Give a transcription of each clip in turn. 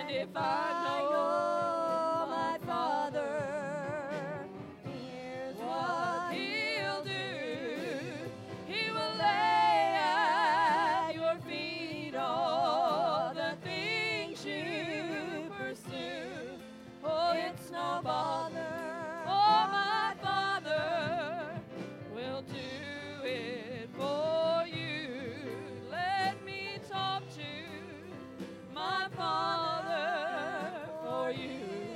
And if I know my Father, here's what He'll do. He will lay at your feet all the things you pursue. Oh, it's no bother. Oh, my Father will do it for you. Let me talk to my Father for you.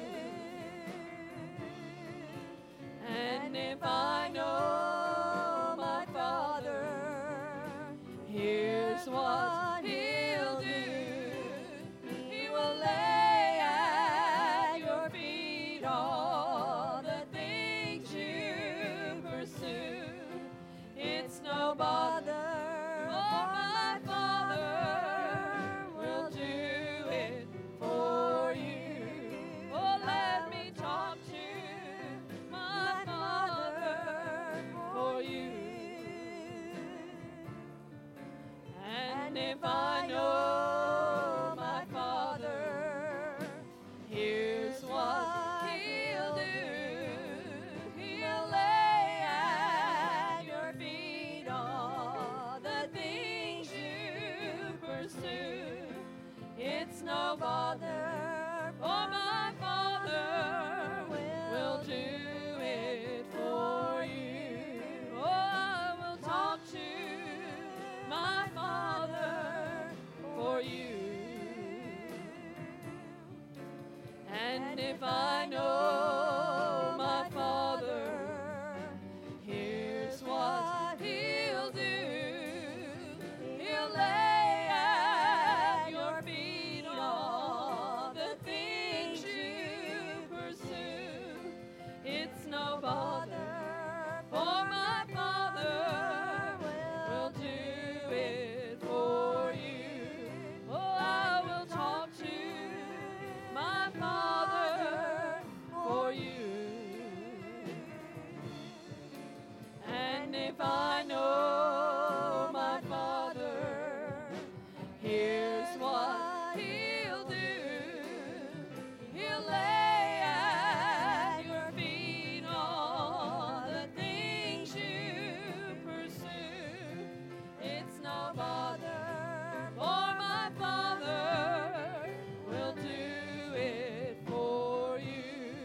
And if I know my Father, here's what He'll do. He will lay at your feet all the things you pursue. It's no bother. Oh, my Father will do it for you. Oh, let me talk to my Father for you. And if I know my Father, here's what He'll do. He'll lay at your feet all the things you pursue. It's no bother, for my Father will do it for you. Oh, I will talk to my Father for you. And if I know my Father, here's what He'll do. He'll lay at your feet all the things you pursue. It's no bother, for my Father will do it for you. Oh, I will talk to my Father for you. And if I know my Father, here's what He'll do. He'll lay at your feet all the things you pursue. It's no bother, for my Father will do it for you.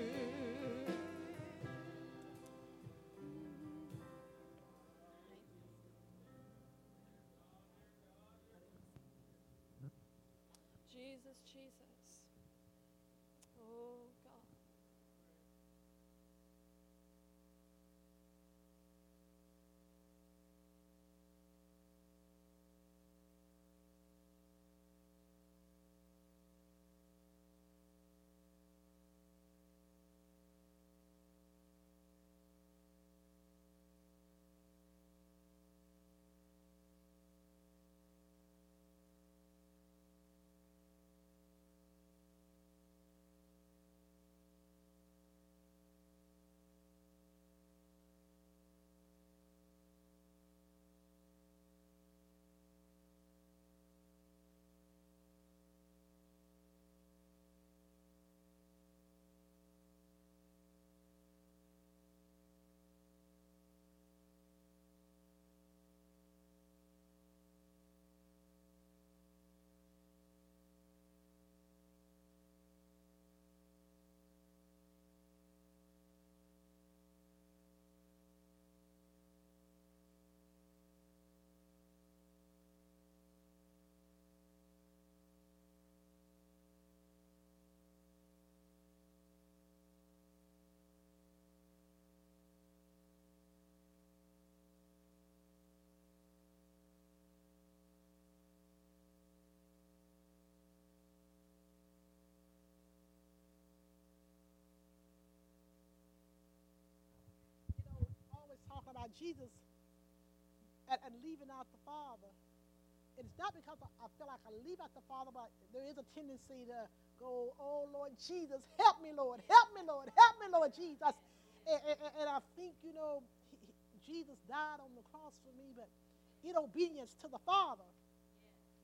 Jesus, Jesus. Oh, God. Always talk about Jesus and leaving out the Father. It's not because I feel like I leave out the Father, but there is a tendency to go, oh, Lord Jesus, help me, Lord, help me, Lord, help me, Lord Jesus. And I think, Jesus died on the cross for me, but in obedience to the Father.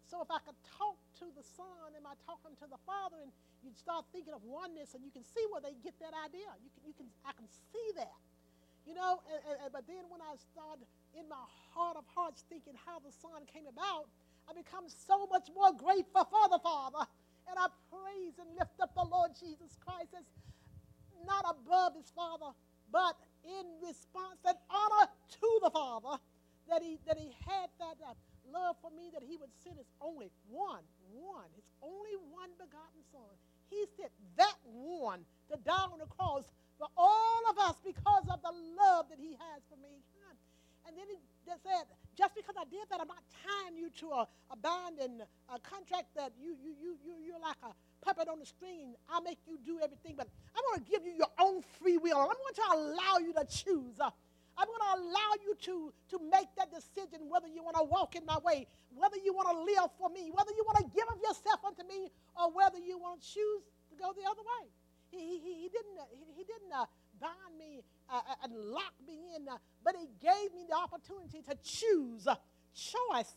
So if I could talk to the Son, am I talking to the Father? And you start thinking of oneness, and you can see where they get that idea. I can see that. You know, but then when I start in my heart of hearts thinking how the Son came about, I become so much more grateful for the Father. And I praise and lift up the Lord Jesus Christ as not above his Father, but in response and honor to the Father, that he had that love for me, that he would send his only his only one begotten Son. He sent that one to die on the cross for all of us because of the love that he has for me. And then he just said, just because I did that, I'm not tying you to a bond and a contract that you're like a puppet on the string. I'll make you do everything, but I'm going to give you your own free will. I'm going to allow you to choose. I'm going to allow you to make that decision whether you want to walk in my way, whether you want to live for me, whether you want to give of yourself unto me, or whether you want to choose to go the other way. He didn't bind me and lock me in, but he gave me the opportunity to choose. Choice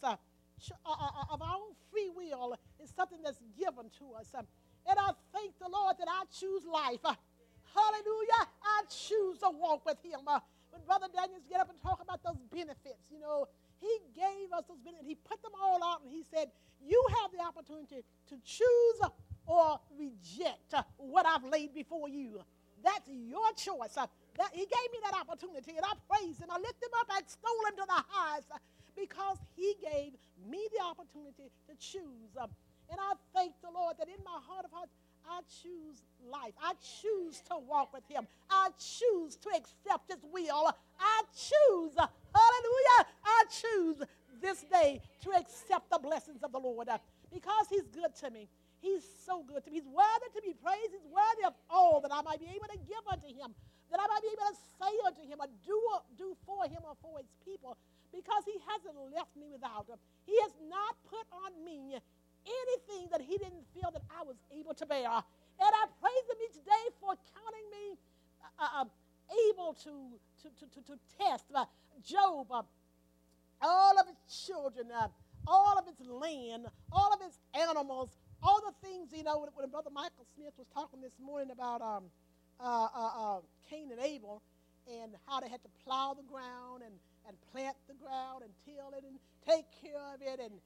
of our own free will is something that's given to us. And I thank the Lord that I choose life. Hallelujah. I choose to walk with him. When Brother Daniels get up and talk about those benefits, you know, he gave us those benefits. He put them all out, and he said, you have the opportunity to choose or reject what I've laid before you. That's your choice. He gave me that opportunity, and I praise him. I lift him up and extol him to the highest because he gave me the opportunity to choose. And I thank the Lord that in my heart of hearts, I choose life. I choose to walk with him. I choose to accept his will. I choose, hallelujah, I choose this day to accept the blessings of the Lord because he's good to me. He's so good to me. He's worthy to be praised. He's worthy of all that I might be able to give unto him, that I might be able to say unto him, or do for him or for his people, because he hasn't left me without him. He has not put on me anything that he didn't feel that I was able to bear. And I praise him each day for counting me able to test Job, all of his children, all of his land, all of his animals, all the things, you know, when Brother Michael Smith was talking this morning about Cain and Abel and how they had to plow the ground and plant the ground and till it and take care of it and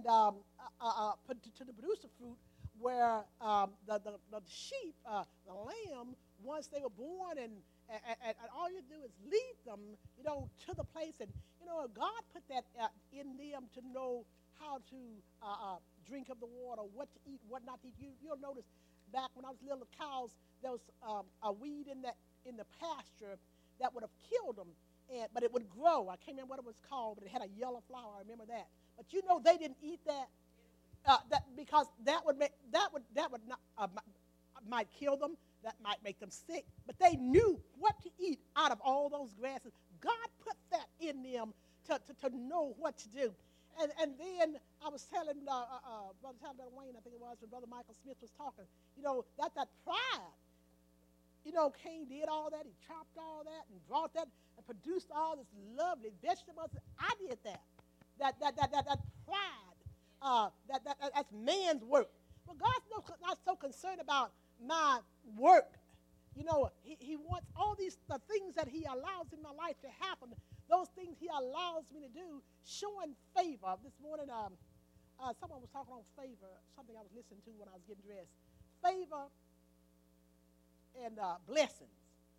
to produce the fruit, where the sheep, the lamb, once they were born and all you do is lead them, you know, to the place. And, you know, God put that in them to know how to drink of the water, what to eat, what not to eat. You'll notice back when I was little, the cows, there was a weed in the pasture that would have killed them, but it would grow. I can't remember what it was called, but it had a yellow flower. I remember that. But you know, they didn't eat that, because that would not might kill them. That might make them sick. But they knew what to eat out of all those grasses. God put that in them to know what to do. And then I was telling Brother Talbot Wayne, I think it was, when Brother Michael Smith was talking, you know, that pride. You know, Cain did all that. He chopped all that and brought that and produced all this lovely vegetables. I did that. That pride. That's man's work. Well, God's not so concerned about my work. You know, he wants all the things that he allows in my life to happen. Those things he allows me to do, showing favor. This morning, someone was talking on favor, something I was listening to when I was getting dressed. Favor and blessings.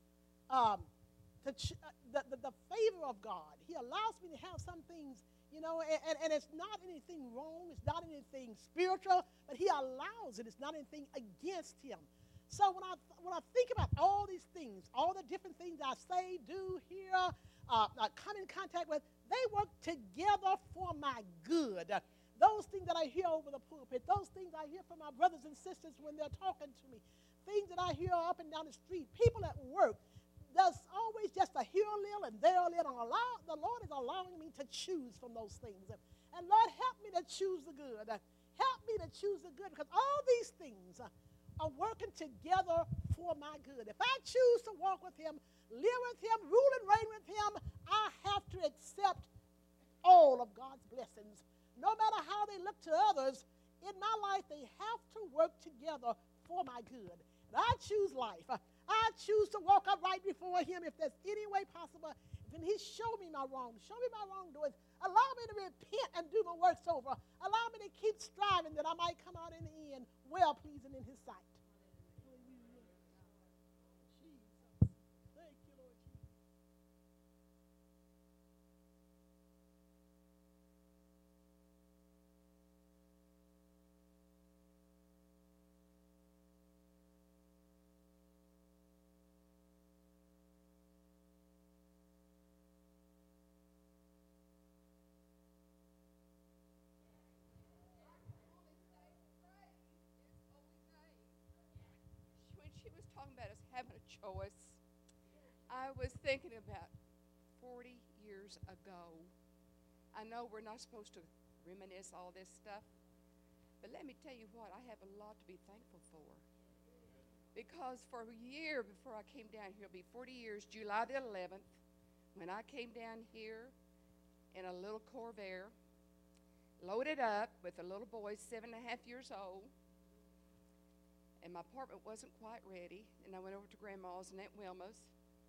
The favor of God. He allows me to have some things, you know, and it's not anything wrong. It's not anything spiritual, but he allows it. It's not anything against him. So when I think about all these things, all the different things I say, do, hear, come in contact with, they work together for my good. Those things that I hear over the pulpit, those things I hear from my brothers and sisters when they're talking to me, things that I hear up and down the street, people at work, there's always just a here a little and there a little. The Lord is allowing me to choose from those things. And Lord, help me to choose the good. Help me to choose the good, because all these things are working together for my good. If I choose to walk with him, live with him, rule and reign with him, I have to accept all of God's blessings, no matter how they look to others, in my life, they have to work together for my good. And I choose life. I choose to walk upright before him if there's any way possible. If he show me my wrongs, show me my wrongdoings, allow me to repent and do my works over. Allow me to keep striving that I might come out in the end well-pleasing in his sight. Jesus. Thank you, Lord Jesus. When she was talking about us having a choice, I was thinking about 40 years ago. I know we're not supposed to reminisce all this stuff, but let me tell you what, I have a lot to be thankful for. Because for a year before I came down here, it'll be 40 years, July the 11th, when I came down here in a little Corvair, loaded up with a little boy 7.5 years old, and my apartment wasn't quite ready, and I went over to Grandma's and Aunt Wilma's,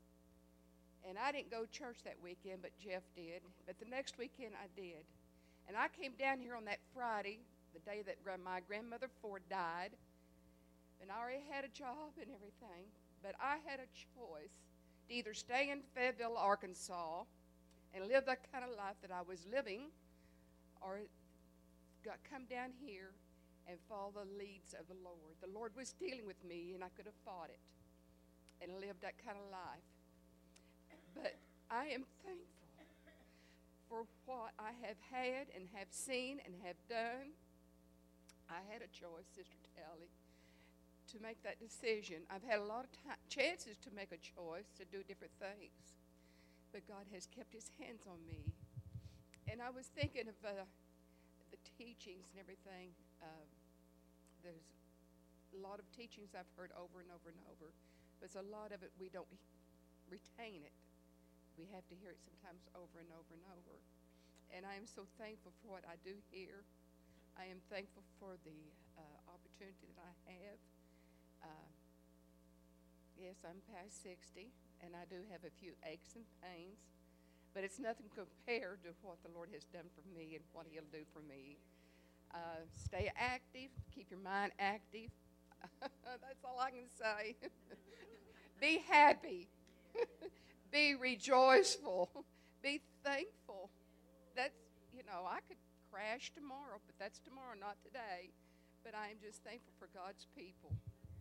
and I didn't go to church that weekend, but Jeff did, but the next weekend I did. And I came down here on that Friday, the day that my grandmother Ford died, and I already had a job and everything, but I had a choice to either stay in Fayetteville, Arkansas, and live that kind of life that I was living, or come down here and follow the leads of the Lord. The Lord was dealing with me, and I could have fought it and lived that kind of life. But I am thankful for what I have had and have seen and have done. I had a choice, Sister Tally, to make that decision. I've had a lot of chances to make a choice to do different things, but God has kept his hands on me. And I was thinking of the teachings and everything. There's a lot of teachings I've heard over and over and over, but a lot of it we don't retain it. We have to hear it sometimes over and over and over. And I am so thankful for what I do here. I am thankful for the opportunity that I have. Yes, I'm past 60, and I do have a few aches and pains, but it's nothing compared to what the Lord has done for me and what he'll do for me. Stay active. Keep your mind active. That's all I can say. Be happy. Be rejoiceful. Be thankful. That's, I could crash tomorrow, but that's tomorrow, not today. But I am just thankful for God's people.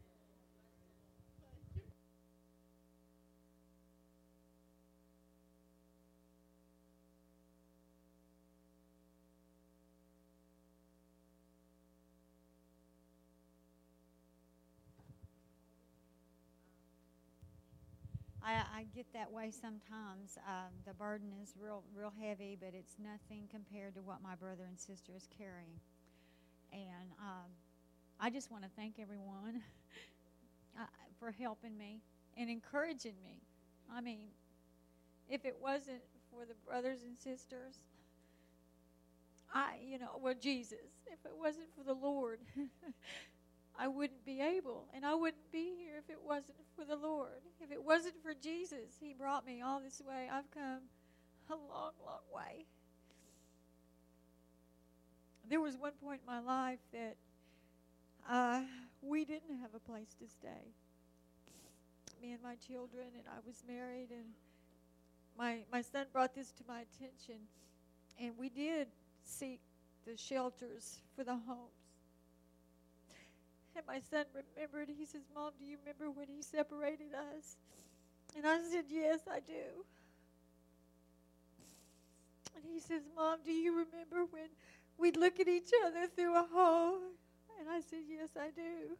I get that way sometimes. The burden is real heavy, but it's nothing compared to what my brother and sister is carrying. And I just want to thank everyone for helping me and encouraging me. I mean, if it wasn't for the brothers and sisters, Jesus, if it wasn't for the Lord, I wouldn't be able, and I wouldn't be here if it wasn't for the Lord. If it wasn't for Jesus, he brought me all this way. I've come a long, long way. There was one point in my life that we didn't have a place to stay. Me and my children, and I was married, and my son brought this to my attention, and we did seek the shelters for the homes. And my son remembered. He says, "Mom, do you remember when he separated us?" And I said, "Yes, I do." And he says, "Mom, do you remember when we'd look at each other through a hole?" And I said, "Yes, I do."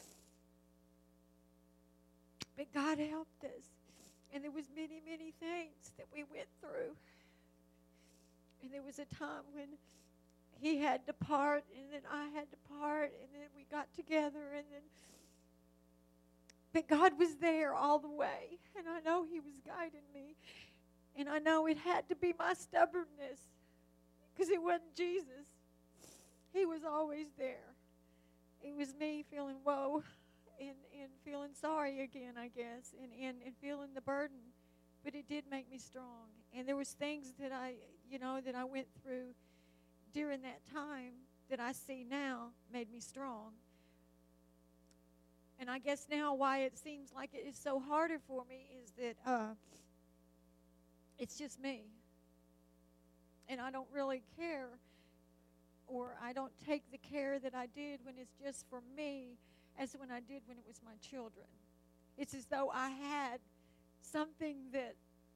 But God helped us. And there was many, many things that we went through. And there was a time when he had to part, and then I had to part, and then we got together, and then, but God was there all the way, and I know he was guiding me, and I know it had to be my stubbornness, because it wasn't Jesus. He was always there. It was me feeling woe and feeling sorry again, I guess, and feeling the burden. But it did make me strong. And there was things that that I went through during that time that I see now made me strong. And I guess now why it seems like it is so harder for me is that it's just me. And I don't really care, or I don't take the care that I did when it's just for me as when I did when it was my children. It's as though I had something that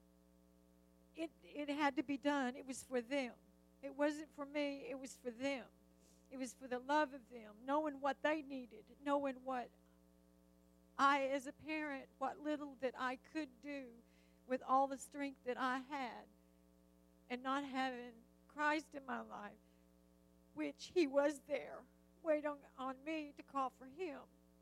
it had to be done. It was for them. It wasn't for me. It was for them. It was for the love of them, knowing what they needed, knowing what I, as a parent, what little that I could do with all the strength that I had, and not having Christ in my life, which He was there, waiting on me to call for Him.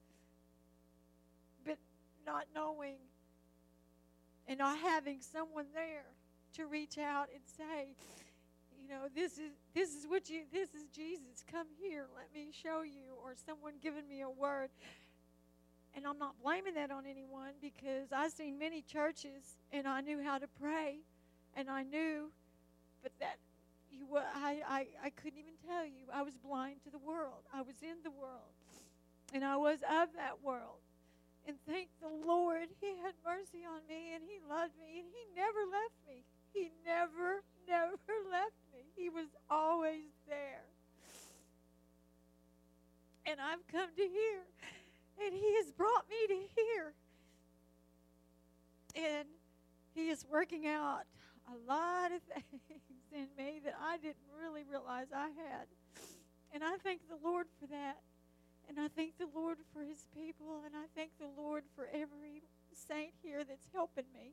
But not knowing and not having someone there to reach out and say, this is Jesus. Come here, let me show you, or someone giving me a word. And I'm not blaming that on anyone, because I've seen many churches and I knew how to pray, and I knew, but that I couldn't even tell you. I was blind to the world. I was in the world, and I was of that world. And thank the Lord, He had mercy on me, and He loved me, and He never left me. He never left me. He was always there. And I've come to here, and He has brought me to here. And He is working out a lot of things in me that I didn't really realize I had. And I thank the Lord for that. And I thank the Lord for His people, and I thank the Lord for every saint here that's helping me.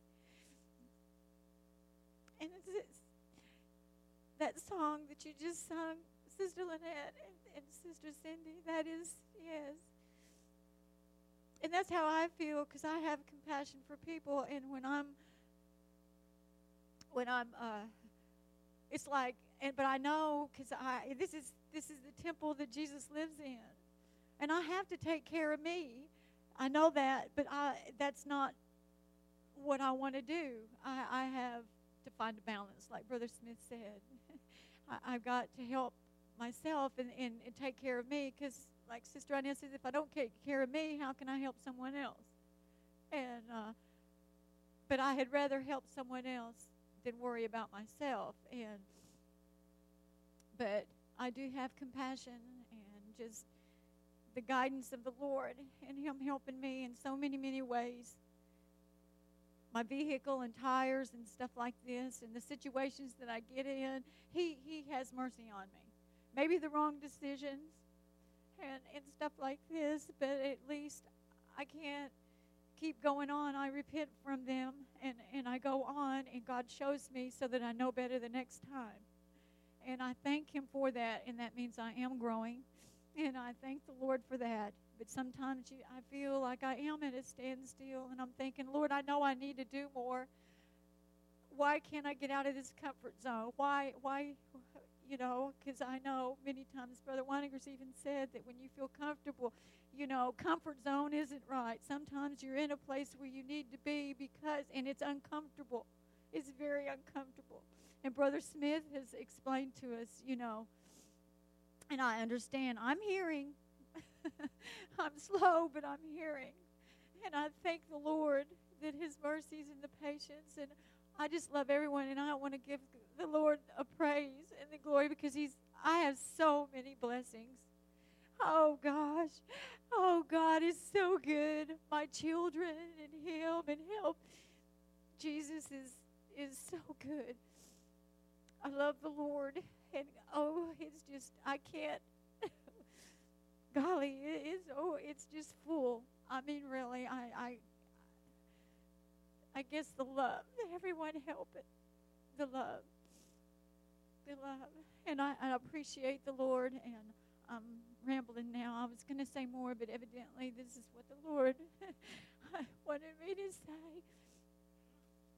And it's that song that you just sung, Sister Lynette and Sister Cindy, that is, yes. And that's how I feel, because I have compassion for people, and when I'm it's like, but I know, because this is the temple that Jesus lives in. And I have to take care of me. I know that, but that's not what I want to do. I have to find a balance, like Brother Smith said. I've got to help myself and take care of me, because like Sister Inez says, if I don't take care of me, how can I help someone else? And but I had rather help someone else than worry about myself. But I do have compassion and just the guidance of the Lord, and Him helping me in so many, many ways. My vehicle and tires and stuff like this, and the situations that I get in, He has mercy on me. Maybe the wrong decisions and stuff like this, but at least I can't keep going on. I repent from them, and I go on, and God shows me so that I know better the next time. And I thank Him for that, and that means I am growing. And I thank the Lord for that. But sometimes I feel like I am at a standstill, and I'm thinking, Lord, I know I need to do more. Why can't I get out of this comfort zone? Why, because I know many times Brother Weininger's even said that when you feel comfortable, comfort zone isn't right. Sometimes you're in a place where you need to be and it's uncomfortable. It's very uncomfortable. And Brother Smith has explained to us, and I understand. I'm hearing. I'm slow, but I'm hearing. And I thank the Lord that His mercies and the patience. And I just love everyone. And I want to give the Lord a praise and the glory, because I have so many blessings. Oh, gosh. Oh, God is so good. My children and Him and help. Jesus is so good. I love the Lord. And, it's just, I can't. Golly, it's just full. I mean, really, I guess the love. Everyone help it. The love. And I appreciate the Lord, and I'm rambling now. I was going to say more, but evidently this is what the Lord wanted me to say.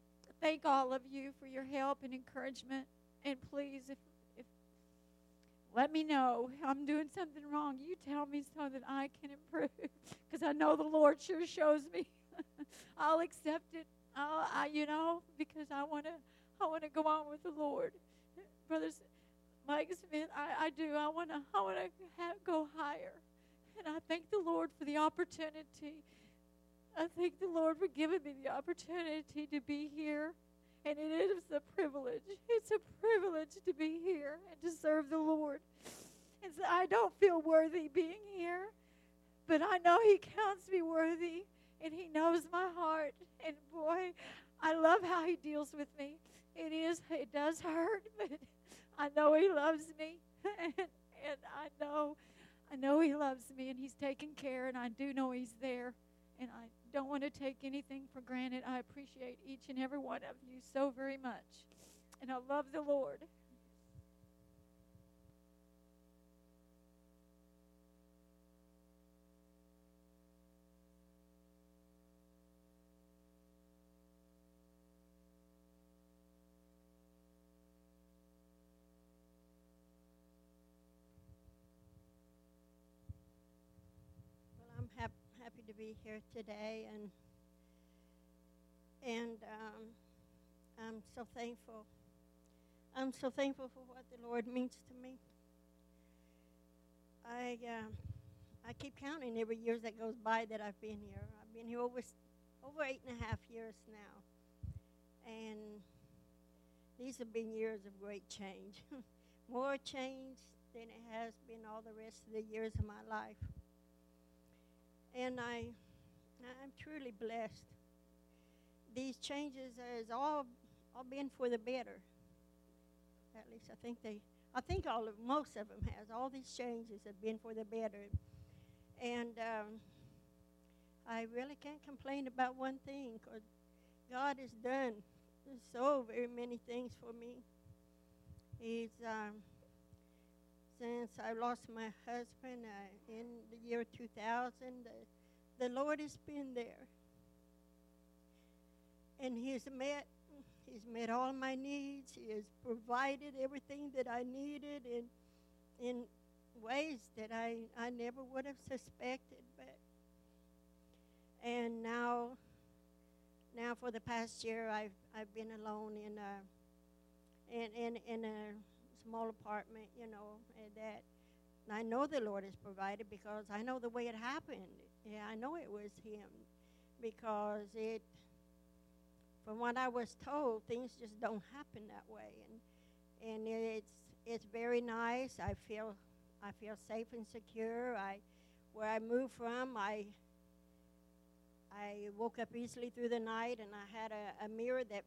Thank all of you for your help and encouragement. And please, if let me know I'm doing something wrong. You tell me so that I can improve, because I know the Lord sure shows me. I'll accept it. Because I want to go on with the Lord, brothers. Mike Smith, I do. I want to go higher, and I thank the Lord for the opportunity. I thank the Lord for giving me the opportunity to be here. And it is a privilege. It's a privilege to be here and to serve the Lord. And so I don't feel worthy being here, but I know He counts me worthy, and He knows my heart. And boy, I love how He deals with me. It does hurt, but I know He loves me, and I know He loves me, and He's taking care, and I do know He's there. And I don't want to take anything for granted. I appreciate each and every one of you so very much. And I love the Lord. Well, I'm happy to be here today, and I'm so thankful. I'm so thankful for what the Lord means to me. I keep counting every year that goes by that I've been here. I've been here over 8.5 years now, and these have been years of great change, more change than it has been all the rest of the years of my life. And I'm truly blessed. These changes has all been for the better. At least I think most of them has. All these changes have been for the better. And I really can't complain about one thing, because God has done so very many things for me. He's since I lost my husband in the year 2000, the Lord has been there. And He's met all my needs. He has provided everything that I needed in ways that I never would have suspected. And now for the past year, I've been alone in a small apartment, and that I know the Lord has provided, because I know the way it happened. Yeah, I know it was Him, because from what I was told, things just don't happen that way, and it's very nice. I feel safe and secure. Where I moved from, I woke up easily through the night, and I had a mirror that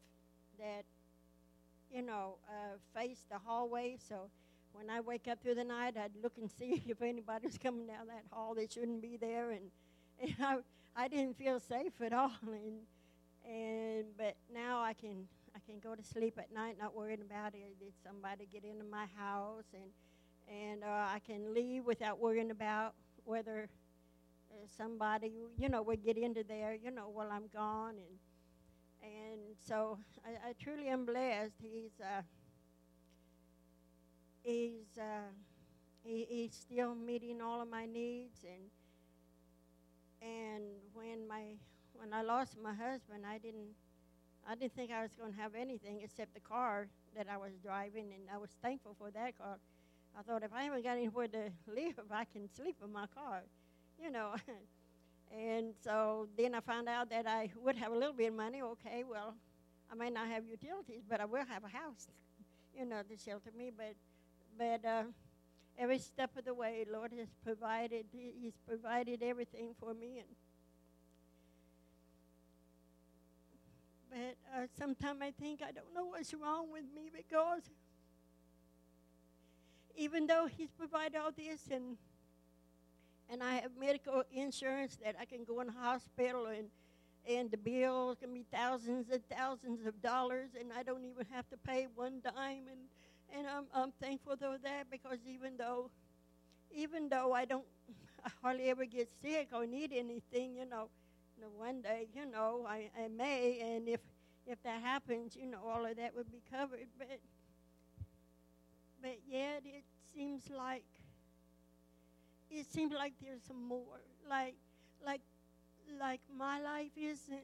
faced the hallway. So when I wake up through the night, I'd look and see if anybody's coming down that hall that shouldn't be there, and I didn't feel safe at all. But now I can go to sleep at night not worrying about it. Did somebody get into my house, and I can leave without worrying about whether somebody would get into there while I'm gone. And so I truly am blessed. He's still meeting all of my needs, and when I lost my husband, I didn't think I was going to have anything except the car that I was driving, and I was thankful for that car. I thought, if I haven't got anywhere to live, I can sleep in my car, And so then I found out that I would have a little bit of money. Okay, well, I may not have utilities, but I will have a house, to shelter me. But every step of the way, Lord has provided. He's provided everything for me. But sometimes I think I don't know what's wrong with me, because even though He's provided all this, and I have medical insurance that I can go in the hospital, and the bills can be thousands and thousands of dollars, and I don't even have to pay one dime, and I'm thankful for that, because even though I hardly ever get sick or need anything, one day, I may, and if that happens, all of that would be covered. But yet seems like there's some more. Like my life isn't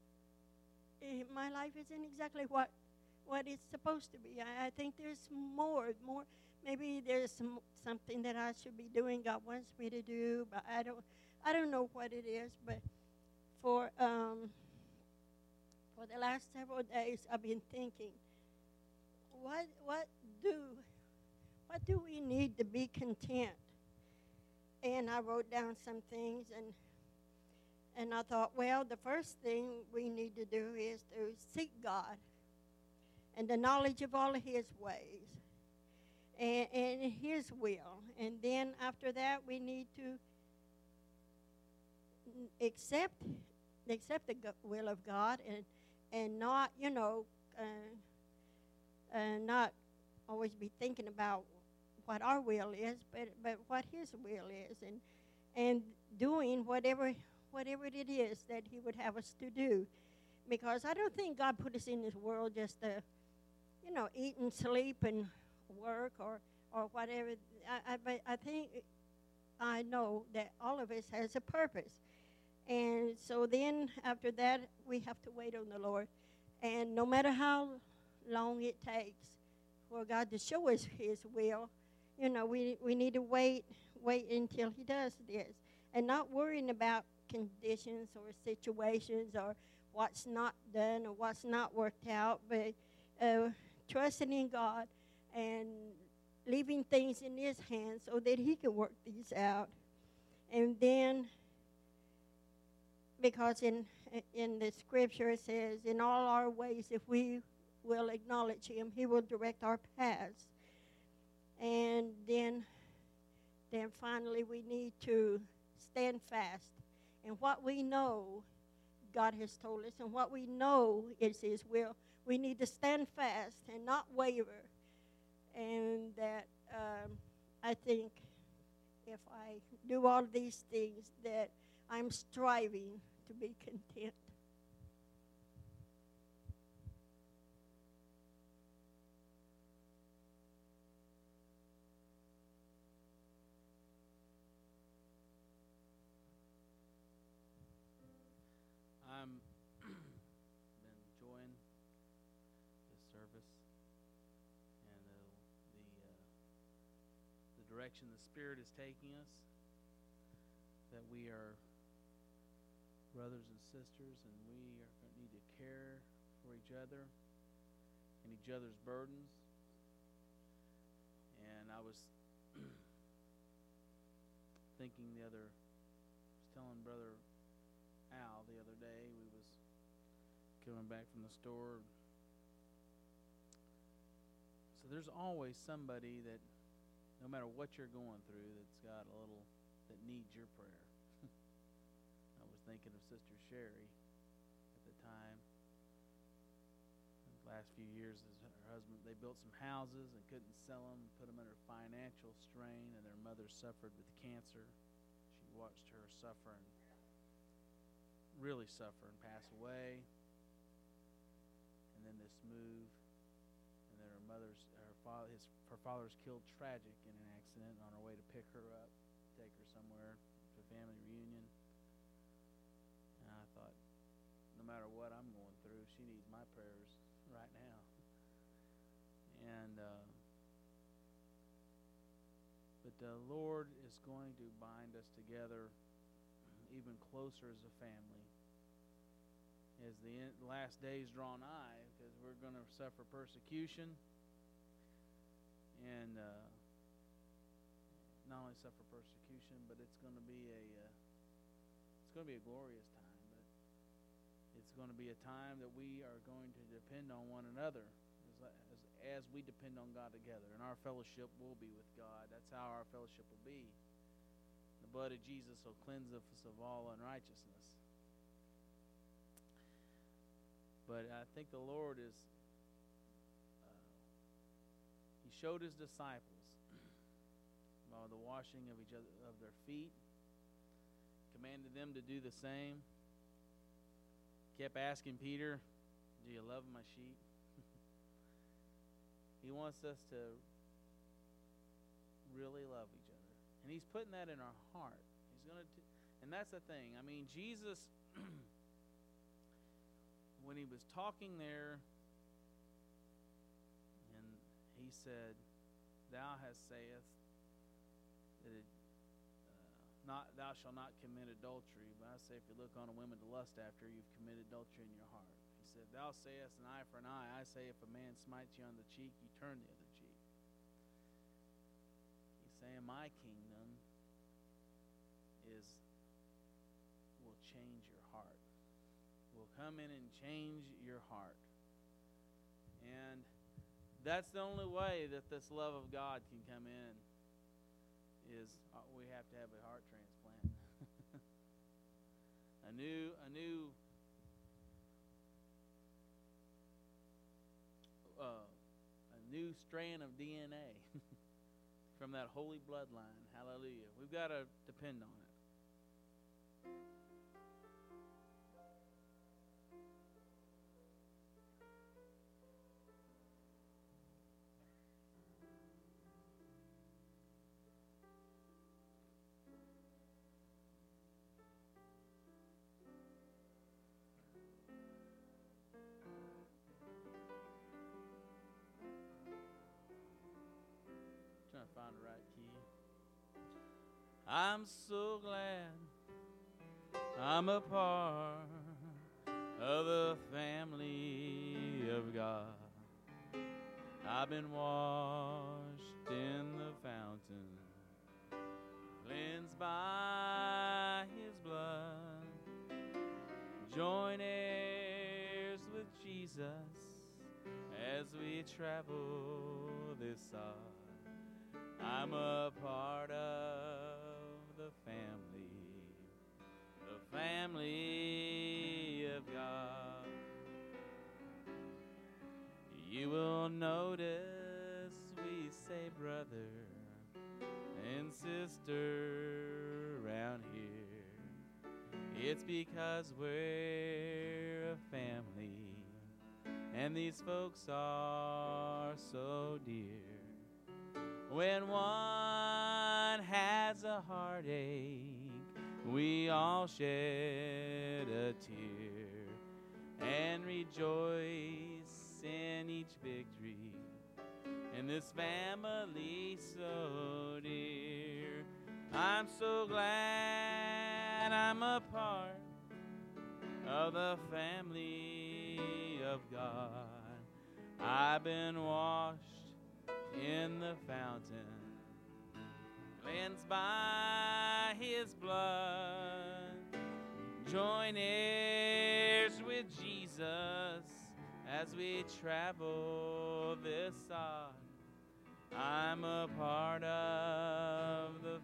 exactly what it's supposed to be. I think there's more. Maybe there's something that I should be doing. God wants me to do, but I don't know what it is. But for the last several days, I've been thinking, what do we need to be content? And I wrote down some things, and I thought, well, the first thing we need to do is to seek God and the knowledge of all of His ways and His will. And then after that, we need to accept the will of God and not, not always be thinking about what our will is, but what His will is, and doing whatever it is that He would have us to do. Because I don't think God put us in this world just to, eat and sleep and work or whatever. I think I know that all of us has a purpose. And so then after that, we have to wait on the Lord. And no matter how long it takes for God to show us His will, we need to wait until He does this. And not worrying about conditions or situations or what's not done or what's not worked out, but trusting in God and leaving things in His hands so that He can work these out. And then, because in the scripture it says, in all our ways, if we will acknowledge Him, He will direct our paths. And then finally we need to stand fast in what we know God has told us and what we know is His will. We need to stand fast and not waver. And that I think if I do all these things, that I'm striving to be content. I'm been enjoying this service and the direction the Spirit is taking us. That we are brothers and sisters, and we need to care for each other and each other's burdens. And I was thinking was telling Brother Al the other day, we was coming back from the store. So there's always somebody that, no matter what you're going through, that needs your prayer. I was thinking of Sister Sherry at the time. The last few years, her husband, they built some houses and couldn't sell them, put them under financial strain, and their mother suffered with cancer. She watched her really suffer and pass away. And then this move, and then her father was killed tragic in an accident on her way to pick her up, take her somewhere to a family reunion. And I thought, no matter what I'm going through, she needs my prayers right now. And but the Lord is going to bind us together even closer as a family as the last days draw nigh, because we're going to suffer persecution, and not only suffer persecution, but it's going to be a glorious time. But it's going to be a time that we are going to depend on one another as we depend on God together, and our fellowship will be with God. That's how our fellowship will be. The blood of Jesus will cleanse us of all unrighteousness. But I think the Lord is, He showed His disciples by the washing of their feet, commanded them to do the same, kept asking Peter, do you love my sheep? He wants us to really love each other. And He's putting that in our heart. He's going to, and that's the thing. I mean, Jesus, when He was talking there, and He said, "Thou hast saith that thou shalt not commit adultery. But I say, if you look on a woman to lust after, you've committed adultery in your heart." He said, "Thou sayest an eye for an eye. I say, if a man smites you on the cheek, you turn the other cheek." He's saying, my kingdom will change your heart. Will come in and change your heart. And that's the only way that this love of God can come in, is we have to have a heart transplant. a new strand of DNA from that holy bloodline. Hallelujah. We've got to depend on it. Trying to find the right key. I'm so glad I'm a part of the family of God. I've been washed in the fountain, cleansed by His blood, joint heirs with Jesus as we travel this side. I'm a part of the family of God. You will notice we say brother and sister around here. It's because we're a family, and these folks are so dear. When one has a heartache, we all shed a tear and rejoice in each victory in this family so dear. I'm so glad I'm a part of the family of God. I've been washed in the fountain, cleansed by His blood, join heirs with Jesus as we travel this sod. I'm a part of the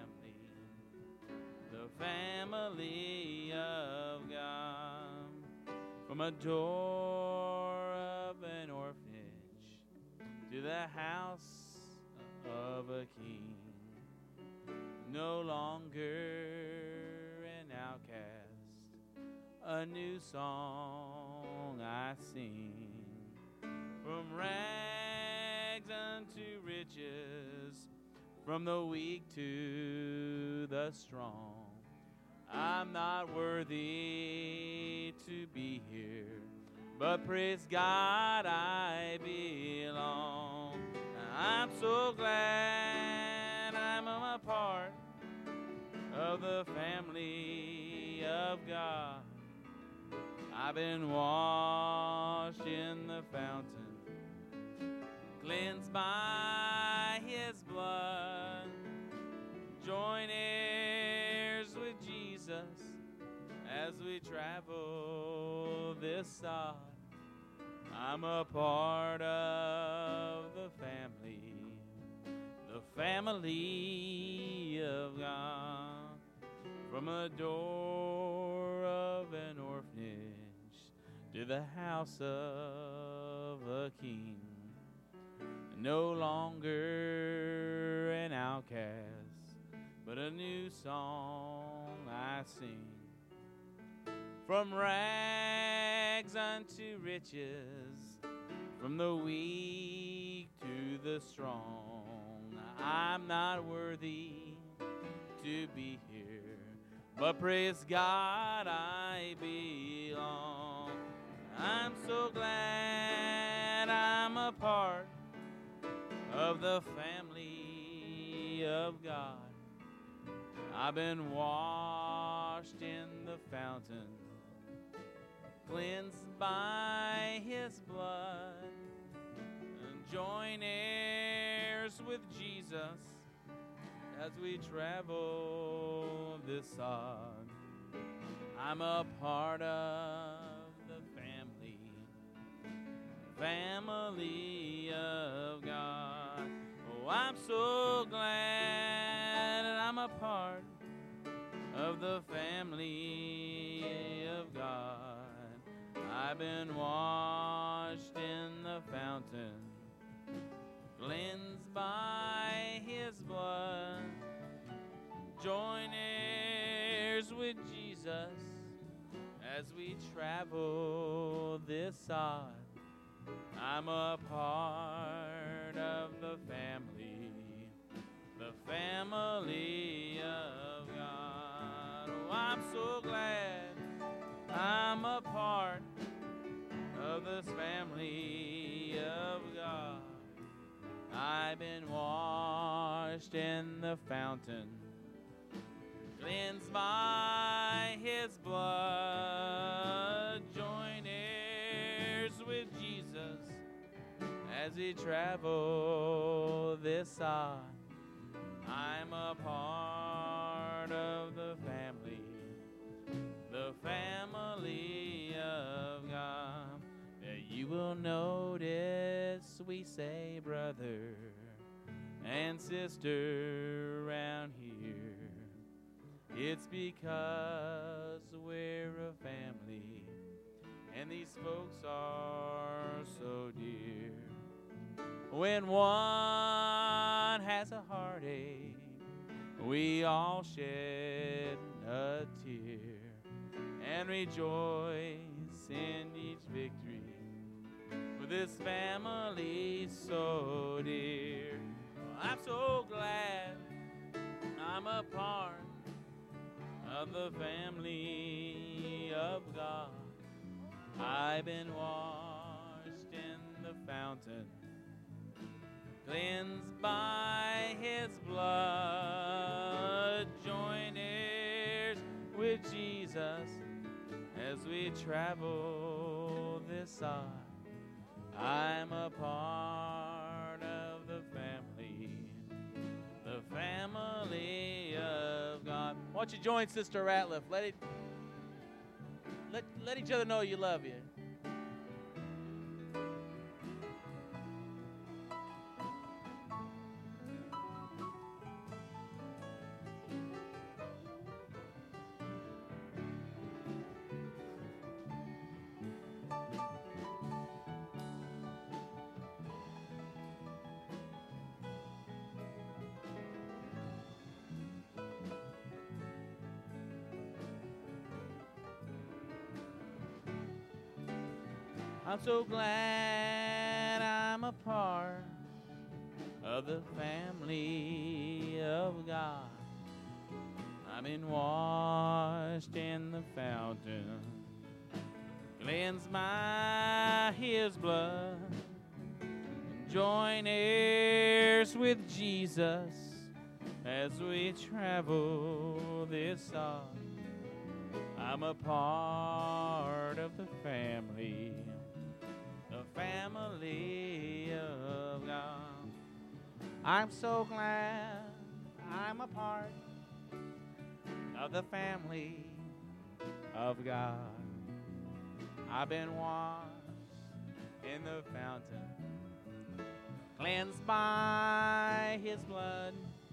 family of God. From a door of an orphanage to the house of a king, no longer an outcast, a new song I sing. From rags unto riches, from the weak to the strong. I'm not worthy to be here, but praise God I belong. I'm so glad I'm a part of the family of God. I've been washed in the fountain, cleansed by His blood, join heirs with Jesus as we travel this sod. I'm a part of the family of God. From the door of an orphanage to the house of a king, no longer an outcast, but a new song I sing. From rags unto riches, from the weak to the strong, I'm not worthy to be here, but praise God I belong. I'm so glad I'm a part of the family of God. I've been washed in the fountain, cleansed by His blood, and join heirs with Jesus as we travel this sod. I'm a part of the family of God. Oh, I'm so glad that I'm a part of the family of God. I've been washed in the fountain, cleansed by His blood, join heirs with Jesus as we travel this sod. I'm a part of the family of God. Oh, I'm so glad I'm a part of this family of God. I've been washed in the fountain, cleansed by His blood, join heirs with Jesus as we travel this side. I'm a part of the family of God. You will notice we say brother and sister around here. It's because we're a family, and these folks are so dear. When one has a heartache, we all shed a tear and rejoice in each victory for this family so dear. I'm so glad I'm a part of the family of God. I've been washed in the fountain, cleansed by His blood, join heirs with Jesus as we travel this side. I'm a part of the family of God. Why don't you join Sister Ratliff? Let each other know you love you. I'm so glad I'm a part of the family of God. I've been washed in the fountain, cleansed by His blood, join heirs with Jesus as we travel this side. I'm a part of the family of God. I'm so glad I'm a part of the family of God. I've been washed in the fountain, cleansed by His blood,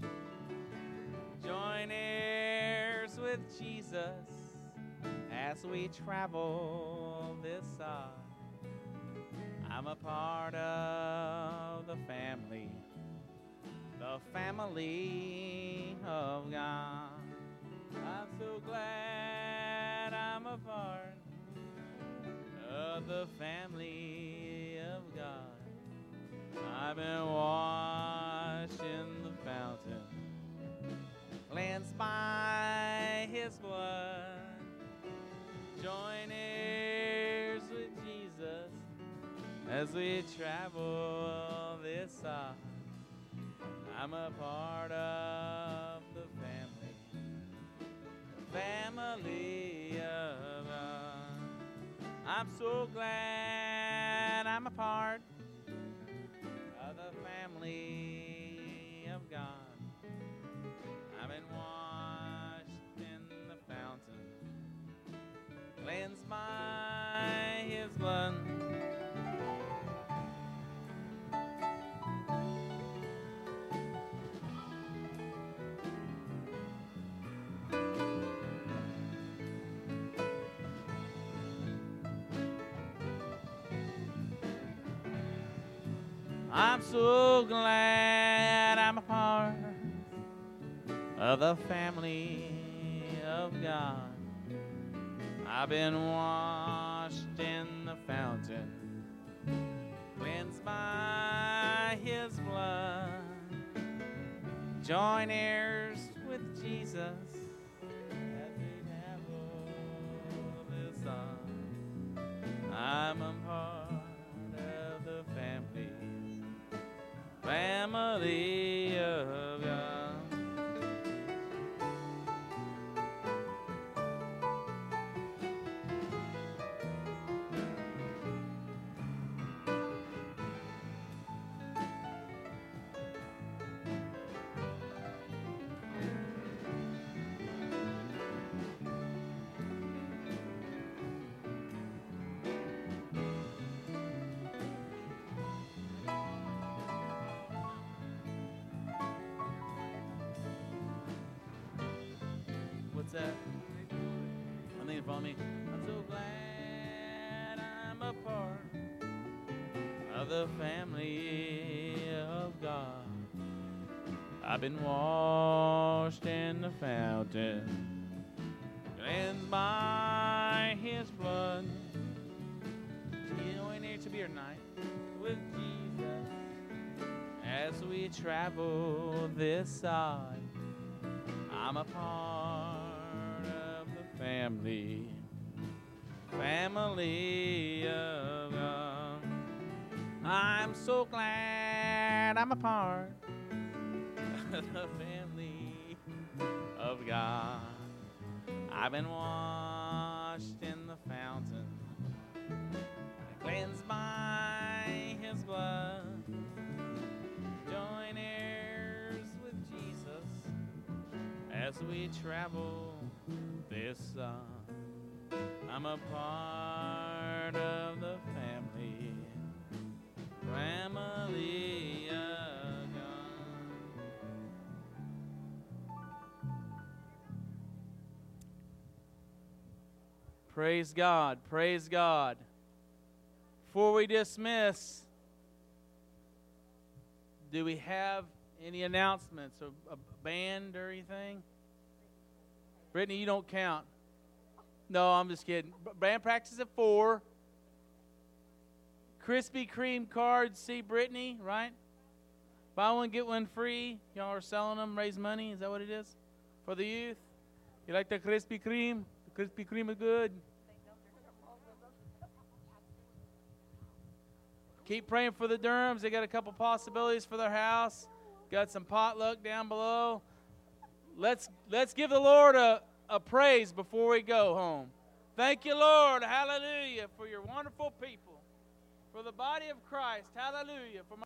join heirs with Jesus as we travel this side. I'm a part of the family of God. I'm so glad I'm a part of the family of God. I've been washed in the as we travel this side. I'm a part of the family of God. I'm so glad I'm a part of the family of God. I've been washed in the fountain, cleansed by His blood. I'm so glad I'm a part of the family of God. I've been washed in the fountain, cleansed by His blood. Join heirs with Jesus as we travel this on. I'm a part of the family of God. What's that? I think it follow me. I'm so glad I'm a part of the family of God. I've been washed in the fountain, cleansed by His blood. Join here to be tonight with Jesus as we travel this side. I'm a part of the family of God. I'm so glad I'm a part of the family of God. I've been washed in the fountain, cleansed by His blood. Join heirs with Jesus as we travel this side. I'm a part of the family of God. Praise God, praise God. Before we dismiss, do we have any announcements, a band or anything? Brittany, you don't count. No, I'm just kidding. Band practice at 4. Krispy Kreme cards, see Brittany, right? Buy one, get one free. Y'all are selling them, raise money. Is that what it is? For the youth? You like the Krispy Kreme? The Krispy Kreme is good. Keep praying for the Durhams. They got a couple possibilities for their house. Got some potluck down below. Let's give the Lord a praise before we go home. Thank you, Lord. Hallelujah, for your wonderful people. For the body of Christ. Hallelujah. For my